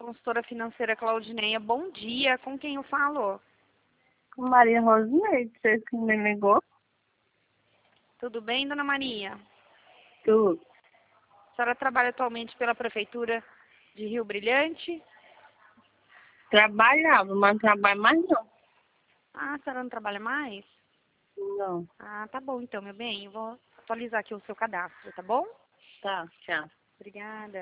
consultora financeira Claudineia. Bom dia, com quem eu falo? Com Maria Rosineide, vocês que me ligou? Tudo bem, dona Maria? Tudo. A senhora trabalha atualmente pela Prefeitura de Rio Brilhante? Trabalhava, mas não trabalho mais não. Ah, a senhora não trabalha mais? Não. Ah, tá bom então, meu bem. Eu vou atualizar aqui o seu cadastro, tá bom? Tá, tchau. Obrigada.